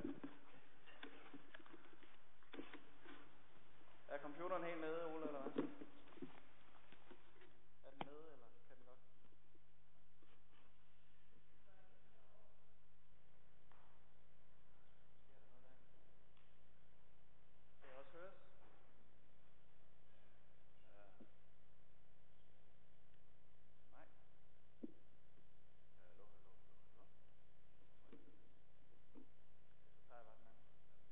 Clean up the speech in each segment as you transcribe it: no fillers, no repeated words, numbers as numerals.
Er computeren helt nede, Ole, eller hvad? Er den nede, eller kan den godt? Kan jeg også høres? Nej. Hallo. Så tager jeg bare den anden.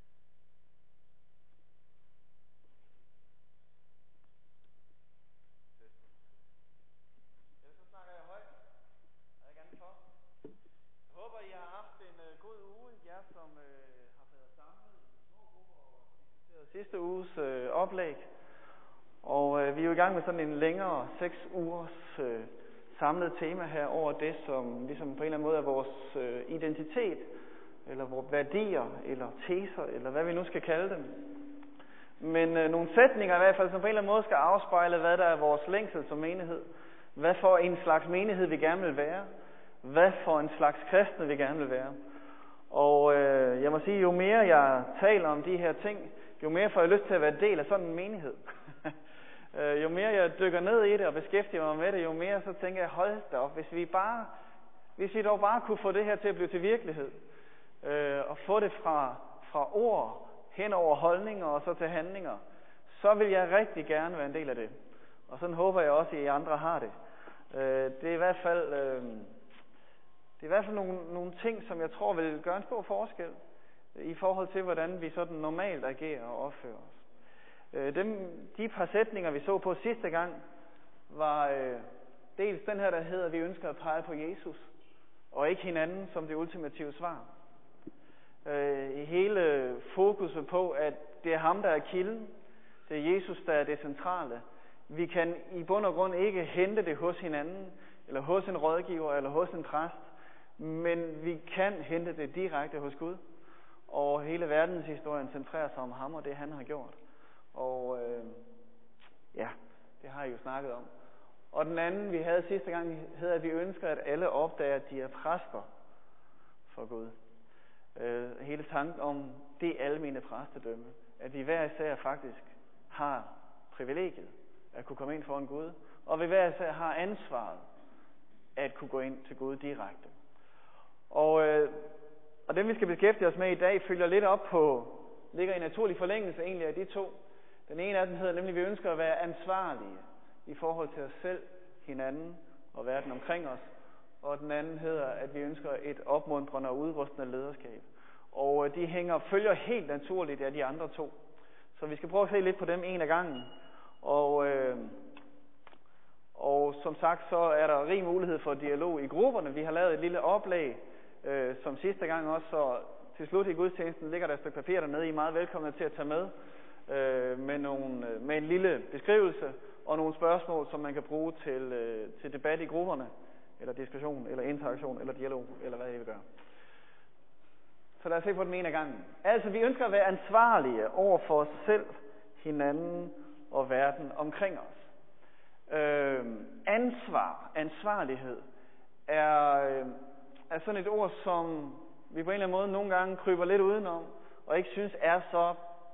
Ellers så snakker jeg højt. Er jeg gerne for? Jeg håber, I har haft en god uge, jer som har været samlet i små grupper og diskuteret sidste uges oplæg. Og vi er jo i gang med sådan en længere 6 ugers samlet tema her over det, som ligesom på en eller anden måde er vores identitet, eller vores værdier, eller teser, eller hvad vi nu skal kalde dem. Men nogle sætninger i hvert fald, som på en eller anden måde skal afspejle, hvad der er vores længsel som menighed. Hvad for en slags menighed vi gerne vil være. Hvad for en slags kristne vi gerne vil være. Og jeg må sige, jo mere jeg taler om de her ting, jo mere får jeg lyst til at være del af sådan en menighed. Jo mere jeg dykker ned i det og beskæftiger mig med det, jo mere så tænker jeg, hold da op, hvis vi dog bare kunne få det her til at blive til virkelighed, og få det fra ord hen over holdninger og så til handlinger, så vil jeg rigtig gerne være en del af det. Og sådan håber jeg også, at I andre har det. Det er i hvert fald nogle ting, som jeg tror vil gøre en stor forskel i forhold til, hvordan vi sådan normalt agerer og opfører os. De par sætninger, vi så på sidste gang, var dels den her, der hedder, at vi ønsker at pege på Jesus, og ikke hinanden som det ultimative svar. Hele fokuset på, at det er ham, der er kilden. Det er Jesus, der er det centrale. Vi kan i bund og grund ikke hente det hos hinanden, eller hos en rådgiver, eller hos en præst, men vi kan hente det direkte hos Gud. Og hele verdenshistorien centrerer sig om ham og det, han har gjort. Og det har I jo snakket om. Og den anden, vi havde sidste gang, hedder, at vi ønsker, at alle opdager, at de er præster for Gud. Hele tanken om det almene præstedømme. At vi hver især faktisk har privilegiet at kunne komme ind foran Gud. Og vi hver især har ansvaret at kunne gå ind til Gud direkte. Og dem, vi skal beskæftige os med i dag, følger lidt op på, ligger i naturlig forlængelse egentlig af de to. Den ene af dem hedder nemlig, at vi ønsker at være ansvarlige i forhold til os selv, hinanden og verden omkring os. Og den anden hedder, at vi ønsker et opmuntrende og udrustende lederskab. Og de følger helt naturligt af de andre to. Så vi skal prøve at se lidt på dem en af gangen. Og som sagt, så er der rig mulighed for dialog i grupperne. Vi har lavet et lille oplæg, som sidste gang også, så til slut i gudstjenesten ligger der et stykke papir dernede. I er meget velkomne til at tage med med en lille beskrivelse og nogle spørgsmål, som man kan bruge til debat i grupperne, eller diskussion, eller interaktion, eller dialog, eller hvad I vil gøre. Så lad os se på den ene af gangen. Altså, vi ønsker at være ansvarlige over for os selv, hinanden og verden omkring os. Ansvarlighed er sådan et ord, som vi på en eller anden måde nogle gange kryber lidt udenom, og ikke synes er så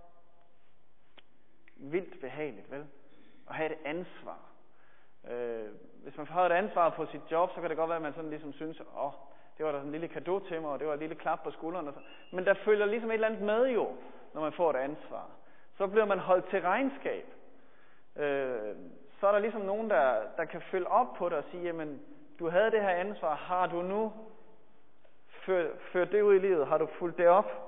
vildt behageligt, vel? At have et ansvar. Hvis man har et ansvar på sit job, så kan det godt være, at man sådan ligesom synes, det var da sådan en lille cadeau til mig, og det var et lille klap på skulderen. Men der følger ligesom et eller andet med jo, når man får et ansvar. Så bliver man holdt til regnskab. Så er der ligesom nogen, der kan følge op på det og sige, jamen, du havde det her ansvar, har du nu ført det ud i livet? Har du fulgt det op?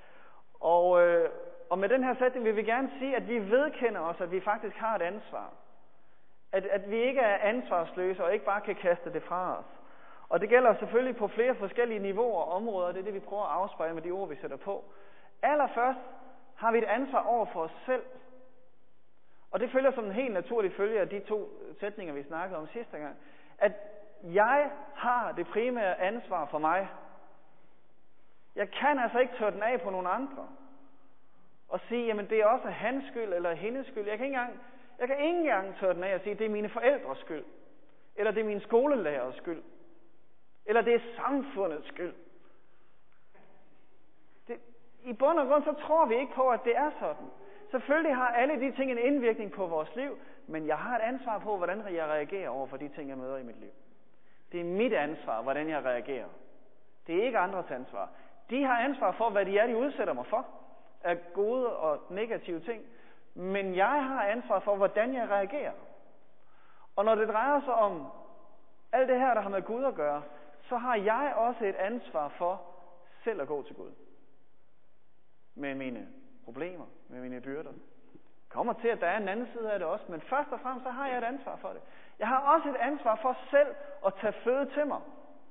Og med den her sætning vil vi gerne sige, at vi vedkender os, at vi faktisk har et ansvar. At vi ikke er ansvarsløse og ikke bare kan kaste det fra os. Og det gælder selvfølgelig på flere forskellige niveauer og områder, det er det, vi prøver at afspejle med de ord, vi sætter på. Allerførst har vi et ansvar over for os selv. Og det følger som en helt naturlig følge af de to sætninger, vi snakkede om sidste gang. At jeg har det primære ansvar for mig. Jeg kan altså ikke tørre den af på nogen andre. Og sige, jamen det er også hans skyld eller hendes skyld. Jeg kan ikke engang tørre den af og sige, det er mine forældres skyld. Eller det er min skolelærers skyld. Eller det er samfundets skyld. i bund og grund så tror vi ikke på, at det er sådan. Selvfølgelig har alle de ting en indvirkning på vores liv, men jeg har et ansvar på, hvordan jeg reagerer over for de ting, jeg møder i mit liv. Det er mit ansvar, hvordan jeg reagerer. Det er ikke andres ansvar. De har ansvar for, hvad de udsætter mig for, af gode og negative ting. Men jeg har ansvar for, hvordan jeg reagerer. Og når det drejer sig om alt det her, der har med Gud at gøre, så har jeg også et ansvar for selv at gå til Gud. Med mine problemer, med mine byrder. Det kommer til, at der er en anden side af det også, men først og fremmest så har jeg et ansvar for det. Jeg har også et ansvar for selv at tage føde til mig.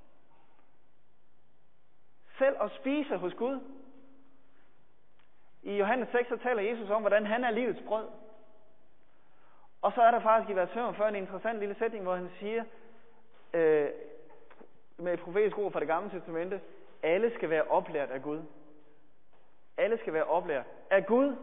Selv at spise hos Gud. I Johannes 6 så taler Jesus om, hvordan han er livets brød. Og så er der faktisk i vers 45 en interessant lille sætning, hvor han siger, med et profetisk ord fra det gamle testamente, alle skal være oplært af Gud. Alle skal være oplært af Gud.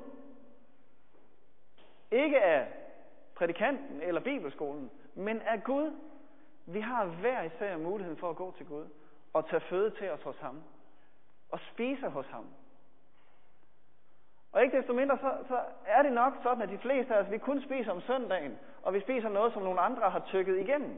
Ikke af prædikanten eller bibelskolen, men af Gud. Vi har hver især muligheden for at gå til Gud og tage føde til os hos ham. Og spise hos ham. Og ikke desto mindre, så er det nok sådan, at de fleste af os, vi kun spiser om søndagen, og vi spiser noget, som nogle andre har tykket igennem.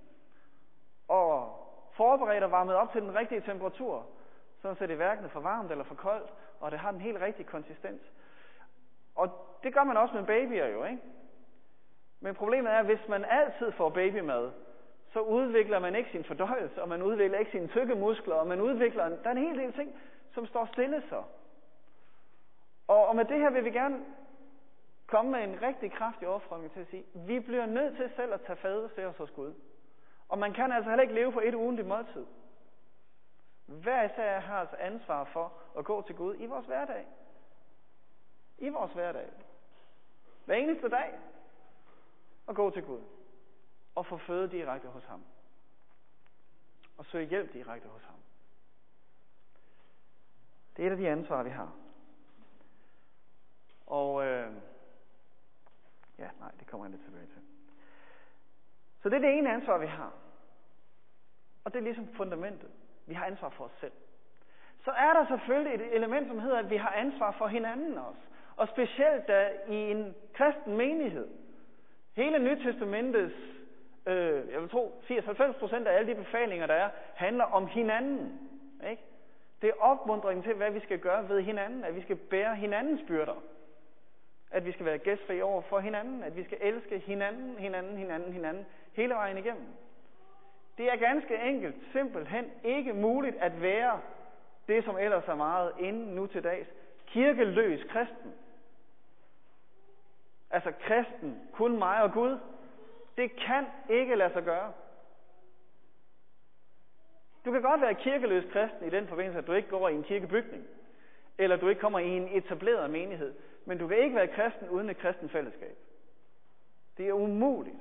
Og forberedt og varmet op til den rigtige temperatur, sådan så det hverken er for varmt eller for koldt, og det har den helt rigtige konsistens. Og det gør man også med babyer jo, ikke? Men problemet er, at hvis man altid får babymad, så udvikler man ikke sin fordøjelse, og man udvikler ikke sine tykkemuskler, og man udvikler, der er en hel del ting, som står stille så. Og med det her vil vi gerne komme med en rigtig kraftig opfordring til at sige, vi bliver nødt til selv at tage fade til os hos Gud. Og man kan altså heller ikke leve på et ugentligt måltid. Hver især har altså ansvar for at gå til Gud i vores hverdag. I vores hverdag. Hver eneste dag. Og gå til Gud. Og få føde direkte hos ham. Og søge hjælp direkte hos ham. Det er et af de ansvar, vi har. Og det kommer jeg lidt tilbage til. Så det er det ene ansvar, vi har. Og det er ligesom fundamentet. Vi har ansvar for os selv. Så er der selvfølgelig et element, som hedder, at vi har ansvar for hinanden også. Og specielt da i en kristen menighed. Hele Nytestamentets, jeg vil tro, 80-90% af alle de befalinger, der er, handler om hinanden. Ikke? Det er opmuntringen til, hvad vi skal gøre ved hinanden. At vi skal bære hinandens byrder. At vi skal være gæstfri over for hinanden. At vi skal elske hinanden hele vejen igennem. Det er ganske enkelt, simpelthen ikke muligt at være det, som ellers er meget inden nu til dags, kirkeløs kristen. Altså kristen, kun mig og Gud. Det kan ikke lade sig gøre. Du kan godt være kirkeløs kristen i den forbindelse, at du ikke går i en kirkebygning. Eller du ikke kommer i en etableret menighed. Men du kan ikke være kristen uden et kristen fællesskab. Det er umuligt.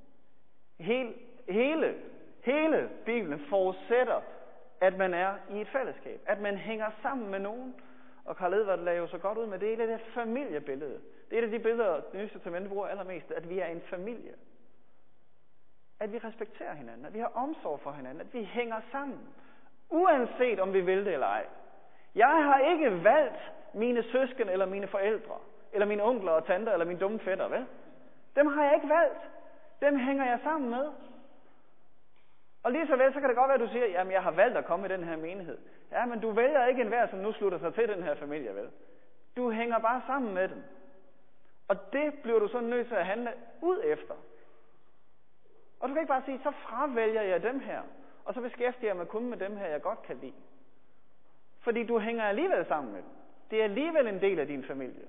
Hele Bibelen forudsætter, at man er i et fællesskab. At man hænger sammen med nogen. Og Karl Edvard lagde jo så godt ud med det. Det er et familiebillede. Det er et af de billeder, det Nye Testamente bruger allermest. At vi er en familie. At vi respekterer hinanden. At vi har omsorg for hinanden. At vi hænger sammen. Uanset om vi vil det eller ej. Jeg har ikke valgt mine søsken eller mine forældre. Eller mine onkler og tanter eller mine dumme fætter, vel? Dem har jeg ikke valgt. Dem hænger jeg sammen med. Og lige så vel, så kan det godt være, at du siger, jamen jeg har valgt at komme i den her menighed. Ja, men du vælger ikke enhver, som nu slutter sig til den her familie, vel? Du hænger bare sammen med dem. Og det bliver du så nødt til at handle ud efter. Og du kan ikke bare sige, så fravælger jeg dem her, og så beskæftiger jeg mig kun med dem her, jeg godt kan lide. Fordi du hænger alligevel sammen med dem. Det er alligevel en del af din familie.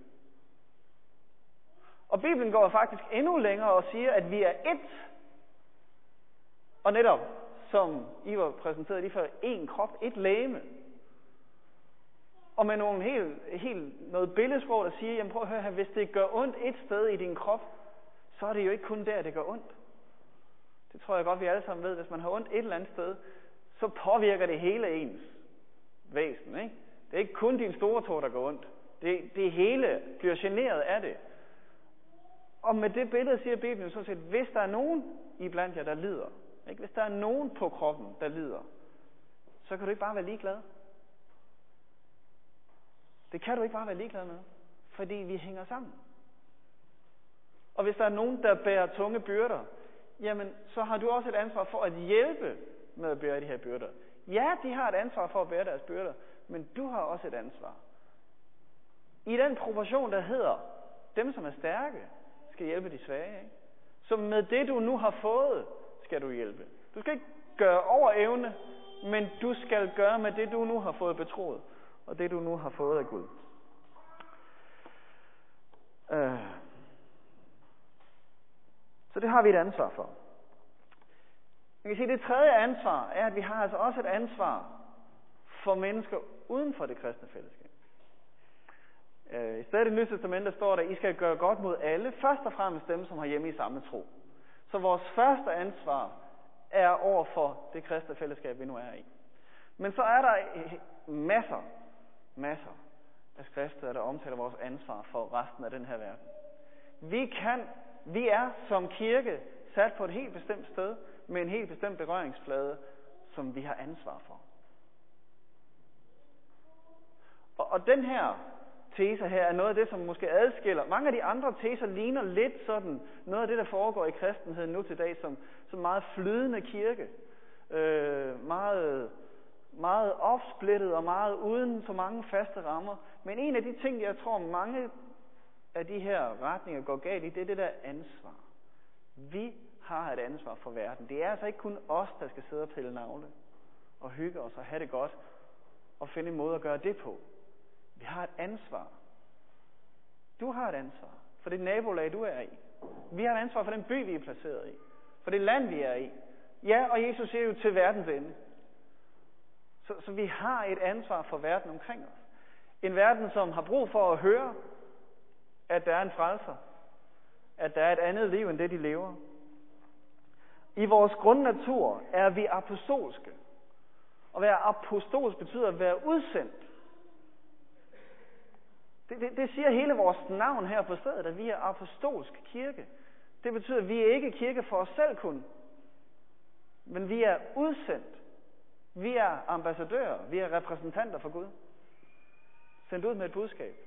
Og Bibelen går faktisk endnu længere og siger, at vi er ét. Og netop, som I var præsenteret lige før, én krop, ét legeme. Og med nogle helt noget billedsprog, der siger, jamen prøv at høre her, hvis det gør ondt et sted i din krop, så er det jo ikke kun der, det gør ondt. Det tror jeg godt, vi alle sammen ved. Hvis man har ondt et eller andet sted, så påvirker det hele ens væsen, ikke? Det er ikke kun din store tå, der går ondt. Det hele bliver generet af det. Og med det billede siger Bibelen sådan set, hvis der er nogen iblandt jer, der lider, ikke? Hvis der er nogen på kroppen, der lider, så kan du ikke bare være ligeglad. Det kan du ikke bare være ligeglad med, fordi vi hænger sammen. Og hvis der er nogen, der bærer tunge byrder, jamen, så har du også et ansvar for at hjælpe med at bære de her byrder. Ja, de har et ansvar for at bære deres byrder, men du har også et ansvar. I den proportion, der hedder, dem som er stærke, skal hjælpe de svage. Ikke? Så med det, du nu har fået, skal du hjælpe. Du skal ikke gøre over evne, men du skal gøre med det, du nu har fået betroet, og det, du nu har fået af Gud. Så det har vi et ansvar for. Man kan sige, at det tredje ansvar er, at vi har altså også et ansvar for mennesker uden for det kristne fællesskab. I stedet i Nye Testamentet står der, at I skal gøre godt mod alle, først og fremmest dem, som har hjemme i samme tro. Så vores første ansvar er over for det kristne fællesskab, vi nu er i. Men så er der masser af skrifter, der omtaler vores ansvar for resten af den her verden. Vi er som kirke sat på et helt bestemt sted, med en helt bestemt berøringsflade, som vi har ansvar for. Og den her tese her er noget af det, som måske adskiller. Mange af de andre teser ligner lidt sådan noget af det, der foregår i kristenheden nu til dag, som meget flydende kirke. Meget opsplittet og meget uden så mange faste rammer. Men en af de ting, jeg tror mange af de her retninger går galt i, det er det der ansvar. Vi har et ansvar for verden. Det er altså ikke kun os, der skal sidde og pille navle og hygge os og have det godt og finde en måde at gøre det på. Vi har et ansvar. Du har et ansvar for det nabolag, du er i. Vi har et ansvar for den by, vi er placeret i. For det land, vi er i. Ja, og Jesus siger jo til verdens ende. Så vi har et ansvar for verden omkring os. En verden, som har brug for at høre, at der er en frelser. At der er et andet liv, end det de lever. I vores grundnatur er vi apostolske. At være apostolsk betyder at være udsendt. Det siger hele vores navn her på stedet, at vi er apostolsk kirke. Det betyder, at vi er ikke kirke for os selv kun, men vi er udsendt. Vi er ambassadører. Vi er repræsentanter for Gud. Sendt ud med et budskab.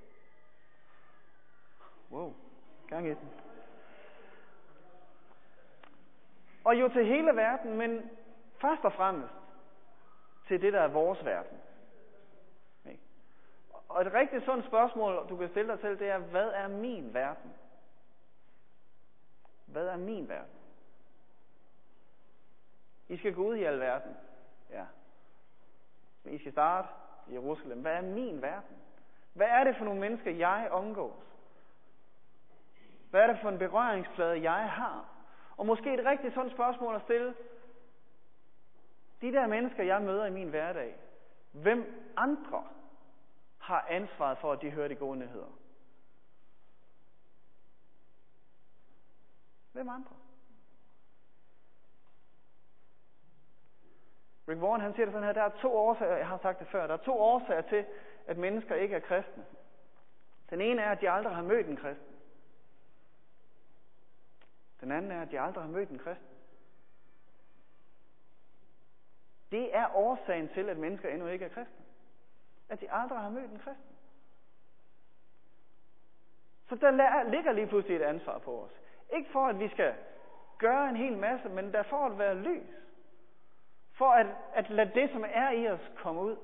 Wow, gang i den. Og jo til hele verden, men først og fremmest til det, der er vores verden. Og et rigtig sundt spørgsmål, du kan stille dig selv, det er, hvad er min verden? Hvad er min verden? I skal gå ud i al verden. Ja. Men I skal starte i Jerusalem. Hvad er min verden? Hvad er det for nogle mennesker, jeg omgås? Hvad er det for en berøringsflade, jeg har? Og måske et rigtig sundt spørgsmål at stille. De der mennesker, jeg møder i min hverdag, hvem andre har ansvaret for, at de hører de gode nyheder? Hvem andre? Rick Warren, han siger det sådan her, der er 2 årsager, jeg har sagt det før, der er 2 årsager til, at mennesker ikke er kristne. Den ene er, at de aldrig har mødt en kristen. Den anden er, at de aldrig har mødt en kristen. Det er årsagen til, at mennesker endnu ikke er kristne. At de aldrig har mødt en kristen. Så der ligger lige pludselig et ansvar på os. Ikke for, at vi skal gøre en hel masse, men der for at være lys. For at lade det, som er i os, komme ud.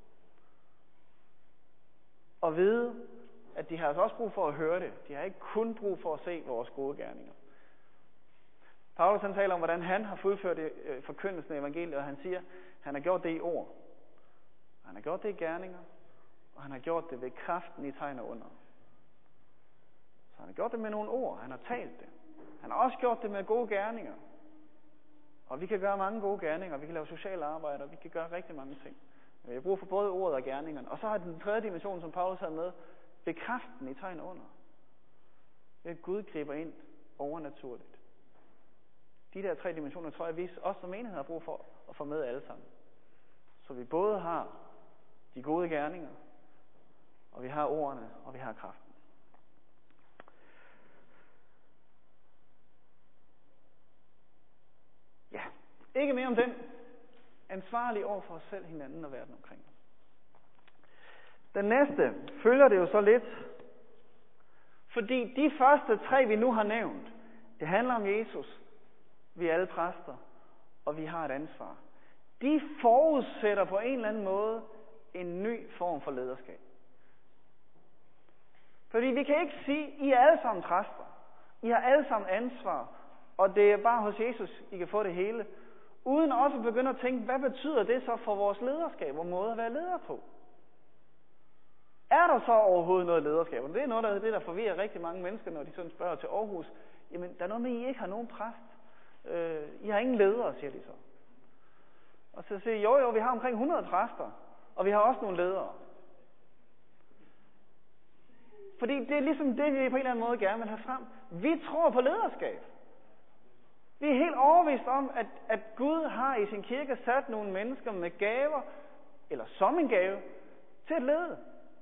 Og vide, at de har altså også brug for at høre det. De har ikke kun brug for at se vores gode gerninger. Paulus han taler om, hvordan han har fuldført forkyndelsen af evangeliet, og han siger, at han har gjort det i ord. Han har gjort det i gerninger, og han har gjort det ved kraften i tegn og under. Så han har gjort det med nogle ord, han har talt det. Han har også gjort det med gode gerninger. Og vi kan gøre mange gode gerninger, vi kan lave sociale arbejde, og vi kan gøre rigtig mange ting. Vi har brug for både ordet og gerningerne. Og så har den tredje dimension, som Paulus har med, ved kraften i tegn og under. Ved at Gud griber ind overnaturligt. De der 3 dimensioner, tror jeg, vi også som menighed har brug for at få med alle sammen. Så vi både har de gode gerninger, og vi har ordene, og vi har kraften. Ja, ikke mere om den. Ansvarlig over for os selv, hinanden og verden omkring os. Den næste følger det jo så lidt. Fordi de første 3, vi nu har nævnt, det handler om Jesus. Vi er alle præster, og vi har et ansvar. De forudsætter på en eller anden måde en ny form for lederskab. Fordi vi kan ikke sige, I er alle sammen præster. I har alle sammen ansvar, og det er bare hos Jesus, I kan få det hele. Uden også at begynde at tænke, hvad betyder det så for vores lederskab og måde at være leder på? Er der så overhovedet noget lederskab? Og det er noget af det, der forvirrer rigtig mange mennesker, når de sådan spørger til Aarhus. Jamen, der er noget med, I ikke har nogen præst. I har ingen ledere, siger de så. Og så siger jo, vi har omkring 100 præster, og vi har også nogle ledere. Fordi det er ligesom det, vi på en eller anden måde gerne vil have frem. Vi tror på lederskab. Vi er helt overbevist om, at Gud har i sin kirke sat nogle mennesker med gaver, eller som en gave, til at lede.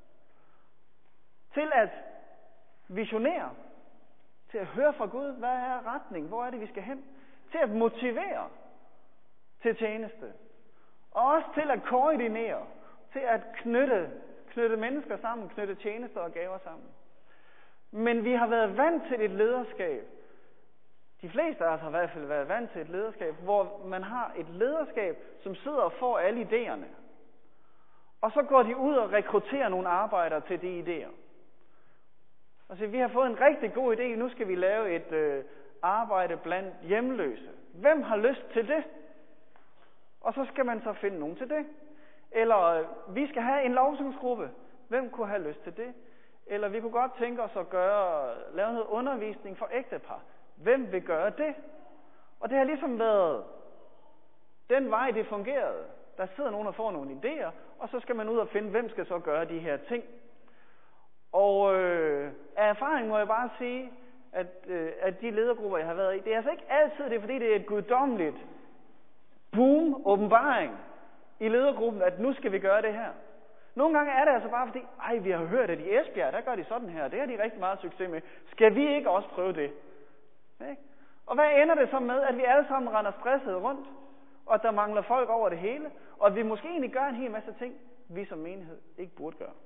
Til at visionere. Til at høre fra Gud, hvad er retning, hvor er det, vi skal hen. Til at motivere til tjeneste. Og også til at koordinere. Til at knytte mennesker sammen, knytte tjenester og gaver sammen. Men vi har været vant til et lederskab. De fleste af os har i hvert fald været vant til et lederskab, hvor man har et lederskab, som sidder og får alle idéerne. Og så går de ud og rekrutterer nogle arbejdere til de idéer. Altså, vi har fået en rigtig god idé, nu skal vi lave et arbejde blandt hjemløse. Hvem har lyst til det? Og så skal man så finde nogen til det. Eller vi skal have en lovsangsgruppe. Hvem kunne have lyst til det? Eller vi kunne godt tænke os at lave noget undervisning for ægtepar. Hvem vil gøre det? Og det har ligesom været den vej, det fungerede. Der sidder nogen og får nogle idéer, og så skal man ud og finde, hvem skal så gøre de her ting. Og af erfaring må jeg bare sige, at de ledergrupper, jeg har været i, det er altså ikke altid det, fordi det er et guddommeligt åbenbaring i ledergruppen, at nu skal vi gøre det her. Nogle gange er det altså bare fordi, vi har hørt, at i Esbjerg, der gør de sådan her, det har de rigtig meget succes med. Skal vi ikke også prøve det? Okay? Og hvad ender det så med, at vi alle sammen render stresset rundt, og at der mangler folk over det hele, og at vi måske egentlig gør en hel masse ting, vi som menighed ikke burde gøre.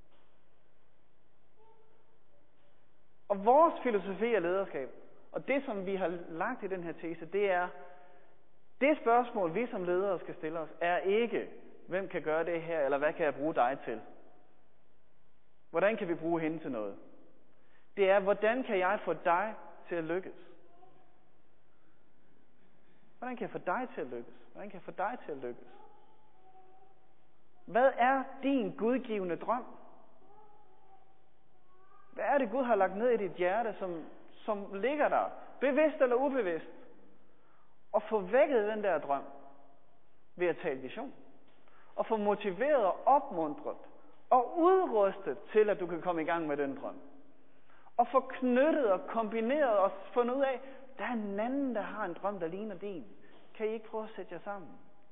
Og vores filosofi af lederskab, og det som vi har lagt i den her tese, det er, det spørgsmål vi som ledere skal stille os, er ikke, hvem kan gøre det her, eller hvad kan jeg bruge dig til? Hvordan kan vi bruge hende til noget? Det er, hvordan kan jeg få dig til at lykkes? Hvordan kan jeg få dig til at lykkes? Hvordan kan jeg få dig til at lykkes? Hvad er din gudgivende drøm? Hvad er det, Gud har lagt ned i dit hjerte, som ligger der, bevidst eller ubevidst? Og få vækket den der drøm ved at tale vision. Og få motiveret og opmuntret og udrustet til, at du kan komme i gang med den drøm. Og få knyttet og kombineret og fundet ud af, der er en anden, der har en drøm, der ligner din. Kan I ikke prøve at sætte jer sammen?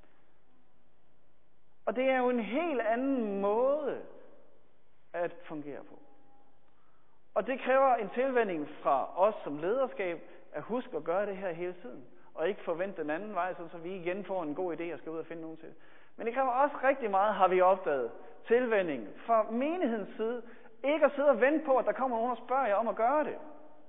Og det er jo en helt anden måde at fungere på. Og det kræver en tilvænning fra os som lederskab, at huske at gøre det her hele tiden. Og ikke forvente den anden vej, så vi igen får en god idé og skal ud og finde nogen til det. Men det kræver også rigtig meget, har vi opdaget, tilvænning fra menighedens side. Ikke at sidde og vente på, at der kommer nogen og spørger jer om at gøre det.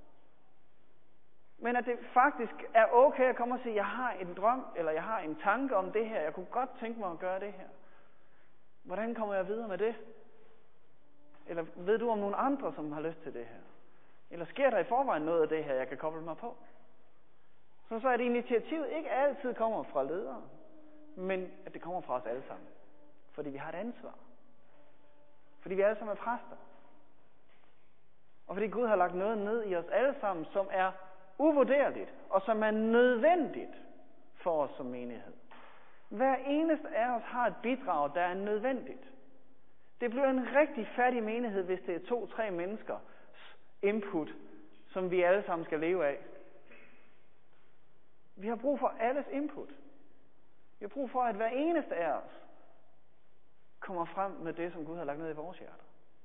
Men at det faktisk er okay at komme og sige, jeg har en drøm, eller jeg har en tanke om det her. Jeg kunne godt tænke mig at gøre det her. Hvordan kommer jeg videre med det? Eller ved du om nogle andre, som har lyst til det her? Eller sker der i forvejen noget af det her, jeg kan koble mig på? Så er det initiativet ikke altid kommer fra ledere, men at det kommer fra os alle sammen. Fordi vi har et ansvar. Fordi vi alle sammen er præster. Og fordi Gud har lagt noget ned i os alle sammen, som er uvurderligt, og som er nødvendigt for os som menighed. Hver eneste af os har et bidrag, der er nødvendigt. Det bliver en rigtig fattig menighed, hvis det er 2-3 menneskers input, som vi alle sammen skal leve af. Vi har brug for alles input. Vi har brug for, at hver eneste af os kommer frem med det, som Gud har lagt ned i vores hjerter.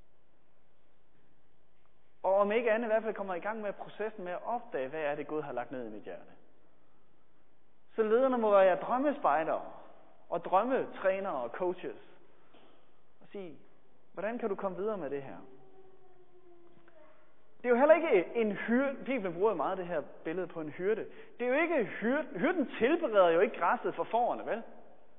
Og om ikke andet i hvert fald kommer i gang med processen med at opdage, hvad er det, Gud har lagt ned i mit hjerte. Så lederne må være drømmespejdere og drømmetrænere og coaches. Og sige, Hvordan kan du komme videre med det her? Det er jo heller ikke en hyrde. Bibelen bruger meget det her billede på en hyrde. Det er jo ikke hyrden. Hyrden tilbereder jo ikke græsset for fårene, vel?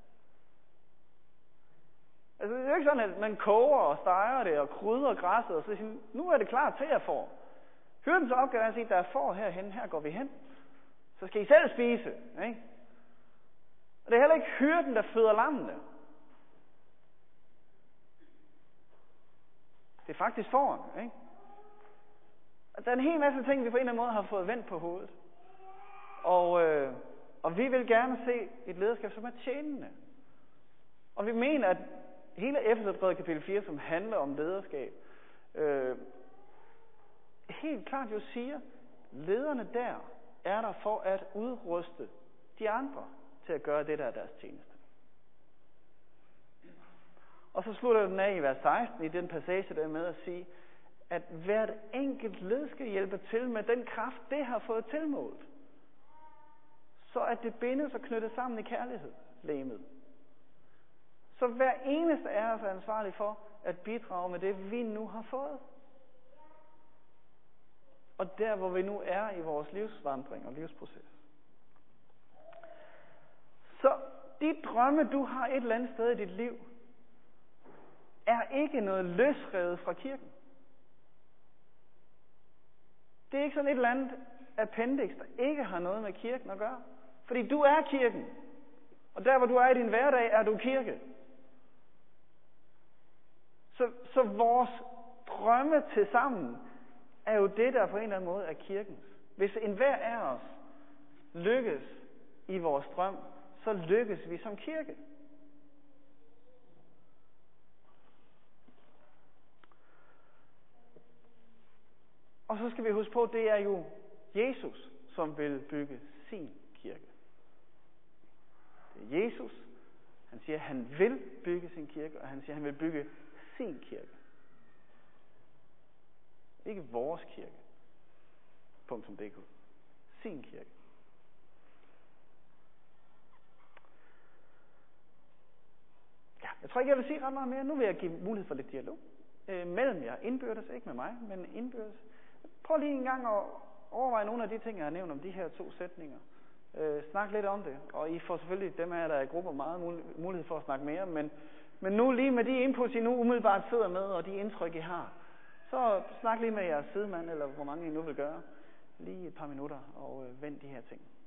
Altså, det er jo ikke sådan, at man koger og steger det og krydrer græsset og så siger, nu er det klar til at få. Hyrdens opgave er at sige, der er får herhen, her går vi hen. Så skal I selv spise, ikke? Og det er heller ikke hyrden, der føder lammene. Det er faktisk fårene, ikke? Der er en hel masse ting, vi på en eller anden måde har fået vendt på hovedet. Og vi vil gerne se et lederskab, som er tjenende. Og vi mener, at hele Efeserbrevet kapitel 4, som handler om lederskab, helt klart jo siger, lederne der er der for at udruste de andre til at gøre det, der er deres tjeneste. Og så slutter den af i vers 16 i den passage der med at sige, at hvert enkelt led skal hjælpe til med den kraft, det har fået tilmålt. Så at det bindes og knyttes sammen i kærlighed, legemet. Så hver eneste af os er ansvarlig for at bidrage med det, vi nu har fået. Og der, hvor vi nu er i vores livsvandring og livsproces. Så de drømme, du har et eller andet sted i dit liv, er ikke noget løsrevet fra kirken. Det er ikke sådan et eller andet appendix, der ikke har noget med kirken at gøre. Fordi du er kirken. Og der, hvor du er i din hverdag, er du kirke. Så vores drømme til sammen er jo det, der på en eller anden måde er kirkens. Hvis enhver af os lykkes i vores drøm, så lykkes vi som kirke. Og så skal vi huske på, at det er jo Jesus, som vil bygge sin kirke. Det er Jesus. Han siger, at han vil bygge sin kirke, og han siger, at han vil bygge sin kirke. Ikke vores kirke. .dk. Sin kirke. Ja, jeg tror ikke, jeg vil sige ret meget mere. Nu vil jeg give mulighed for lidt dialog. Mellem jer indbyrdes, ikke med mig, men indbyrdes. Prøv lige en gang at overveje nogle af de ting, jeg har nævnt om de her 2 sætninger. Snak lidt om det. Og I får selvfølgelig, dem af jer, der er i grupper, meget mulighed for at snakke mere. Men nu lige med de inputs, I nu umiddelbart sidder med, og de indtryk, I har, så snak lige med jeres sidemand, eller hvor mange I nu vil gøre. Lige et par minutter, og vend de her ting.